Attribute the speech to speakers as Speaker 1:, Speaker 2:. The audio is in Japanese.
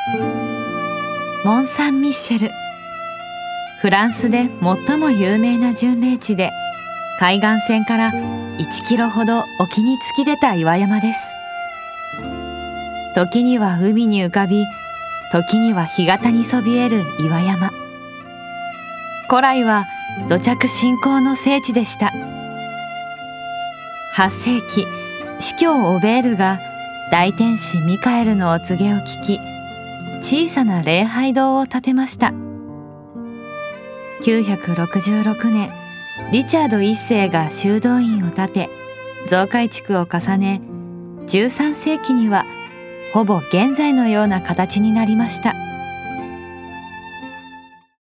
Speaker 1: モン・サン・ミッシェル、フランスで最も有名な巡礼地で、海岸線から1キロほど沖に突き出た岩山です。時には海に浮かび、時には干潟にそびえる岩山。古来は土着信仰の聖地でした。8世紀、司教オベールが大天使ミカエルのお告げを聞き、小さな礼拝堂を建てました。966年、リチャード1世が修道院を建て、増改築を重ね、13世紀にはほぼ現在のような形になりました。